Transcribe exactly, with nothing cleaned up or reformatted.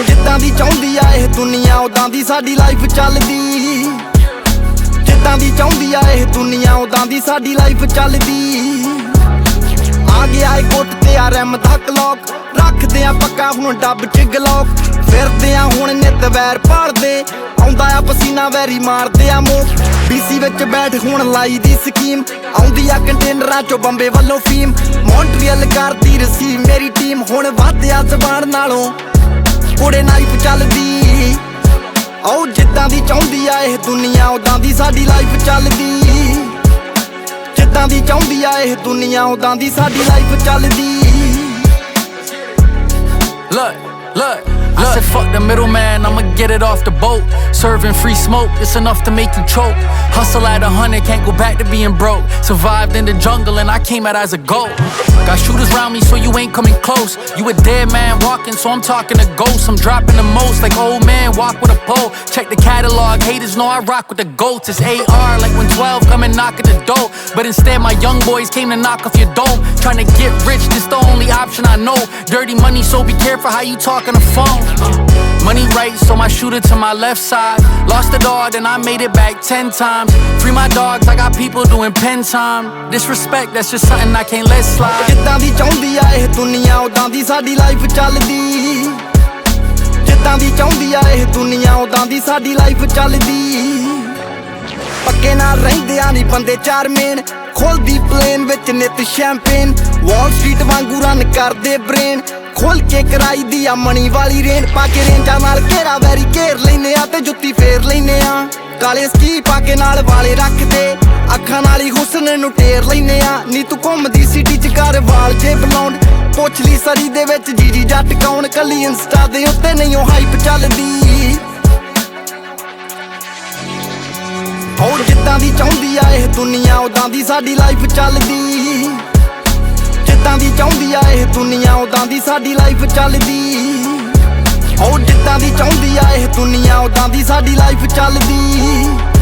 ਜਿੱਦਾਂ ਦੀ ਚਾਹੁੰਦੀ ਆ ਇਹ ਦੁਨੀਆ ਉਦਾਂ ਦੀ ਸਾਡੀ ਲਾਈਫ ਚੱਲਦੀ। ਜਿੱਦਾਂ ਦੀ ਚਾਹੁੰਦੀ ਆ ਇਹ ਦੁਨੀਆ ਉਦਾਂ ਦੀ ਸਾਡੀ ਲਾਈਫ ਚੱਲਦੀ। ਆ ਗਿਆ ਏ ਗੁੱਟ ਤੇ ਆ ਰੈਮ ਦਾ ਕਲੌਕ, ਰੱਖਦੇ ਆ ਪੱਕਾ ਹੁਣ ਡੱਬ ਚ ਗਲੌਕ। ਫਿਰਦੇ ਆ ਹੁਣ ਨਿੱਤ ਵੈਰ ਭਾਲਦੇ, ਆਉਂਦਾ ਆ ਪਸੀਨਾ ਵੈਰੀ ਮਾਰਦੇ ਆ ਮੂੰਹ। ਬੀਸੀ ਵਿੱਚ ਬੈਠ ਹੁਣ ਲਾਈ ਦੀ ਸਕੀਮ, ਆਉਂਦੀ ਆ ਕੰਟੇਨਰਾਂ ਚੋਂ ਬੰਬੇ ਵੱਲੋਂ ਫੀਮ। ਮੌਂਟਰੀਅਲ ਕਰਦੀ ਰਸੀਵ ਮੇਰੀ ਟੀਮ, ਹੁਣ ਵਧਿਆ ਜ਼ਬਾਨ ਨਾਲੋਂ ਕੁੜੇ ਨਾਈਫ ਚੱਲਦੀ। ਓ ਜਿੱਦਾਂ ਦੀ ਚਾਹੁੰਦੀ ਆ ਇਹ ਦੁਨੀਆ ਉਦਾਂ ਦੀ ਸਾਡੀ ਲਾਈਫ ਚੱਲਦੀ। ਜਿੱਦਾਂ ਦੀ ਚਾਹੁੰਦੀ ਆ ਇਹ ਦੁਨੀਆ ਉਦਾਂ ਦੀ ਸਾਡੀ ਲਾਈਫ ਚੱਲਦੀ। Look, look, I said fuck the middleman, I'ma get it off the boat. Serving free smoke, it's enough to make you choke. Hustle at a hundred, can't go back to being broke. Survived in the jungle and I came out as a goat. Got shooters round me so you ain't coming close. You a dead man walking, so I'm talking to ghosts. I'm dropping the most like old man walk with a pole. Check the catalog, haters know I rock with the goats. It's A R like when twelve come and knock at the door. But instead my young boys came to knock off your dome. Trying to get rich, this the only option I know. Dirty money, so be careful how you talk on the phone. Money right, so my shooter to my left side. Lost the dog, then I made it back ten times. Free my dogs, I got people doing pen time. Disrespect, that's just something I can't let slide. ਜਿੱਦਾਂ ਦੀ ਚਾਹੁੰਦੀ ਆ ਇਹ ਦੁਨੀਆ ਉਦਾਂ ਦੀ ਸਾਡੀ life ਚੱਲਦੀ। ਜਿੱਦਾਂ ਦੀ ਚਾਹੁੰਦੀ ਆ ਇਹ ਦੁਨੀਆ ਉਦਾਂ ਦੀ ਸਾਡੀ ਲਾਈਫ ਚੱਲਦੀ। ਪੱਕੇ ਨਾਲ ਰਹਿੰਦੇ ਆ ਨੀ ਬੰਦੇ ਚਾਰ ਮੇਨ, ਖੋਲਦੀ ਪਲੇਨ ਵਿੱਚ ਨਿੱਤ ਸ਼ੈਂਪੇਨ। ਵਾਲ ਸਟਰੀਟ ਵਾਂਗੂ ਰਨ ਕਰਦੇ ਬ੍ਰੇਨ, ਖੋਲ ਕੇ ਕਰਾਈ ਦੀ ਆ ਮਣੀ ਵਾਲੀ ਰੇਨ। ਪਾ ਕੇ ਰੇਂਜਾਂ ਨਾਲ ਘੇਰਾ ਵੈਰੀ ਘੇਰ ਲੈਨੇ ਆ ਤੇ ਜੁੱਤੀ ਫੇਰ ਲੈਨੇ ਆ। ਕਾਲੇ ਸਕੀ ਪਾ ਕੇ ਨਾਲ ਵਾਲੇ ਰੱਖਦੇ, ਅੱਖਾਂ ਨਾਲ ਹੀ ਹੁਸਨ ਨੂੰ ਟੇਰ ਲੈਨੇ ਆ। ਨੀ ਤੂੰ ਘੁੰਮਦੀ ਸਿਟੀ ਚ ਕਰ ਵਾਲ ਜੇ ਬਲੌਂਡ, ਪੁੱਛ ਲਈ ਸਰੀ ਦੇ ਵਿੱਚ ਜੀਜੀ ਜੱਟ ਕੌਣ। ਕੱਲੀ ਇੰਸਟਾ ਦੇ ਉੱਤੇ ਨਹੀਂ ਉਹ ਹਾਈਪ ਚੱਲਦੀ। ਓ ਜਿੱਦਾਂ ਦੀ ਚਾਹੁੰਦੀ ਆ ਇਹ ਦੁਨੀਆ ਉਦਾਂ ਦੀ ਸਾਡੀ ਲਾਈਫ ਚੱਲਦੀ। ਜਿੱਦਾਂ ਦੀ ਚਾਹੁੰਦੀ ਆ ਇਹ ਦੁਨੀਆ ਉਦਾਂ ਦੀ ਸਾਡੀ ਲਾਈਫ ਚੱਲਦੀ। ਓ ਜਿੱਦਾਂ ਦੀ ਚਾਹੁੰਦੀ ਆ ਇਹ ਦੁਨੀਆ ਉਦਾਂ ਦੀ ਸਾਡੀ ਲਾਈਫ ਚੱਲਦੀ।